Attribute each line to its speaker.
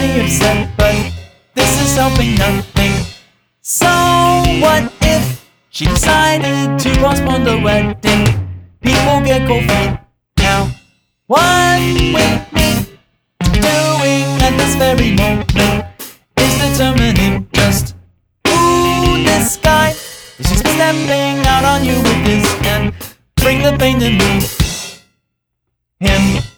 Speaker 1: me upset, but this is helping nothing. So what if she decided to postpone the wedding? People get cold feet now. What with me doing at this very moment is determining just who this guy is. Just stepping out on you with this and bring the pain to me. Him.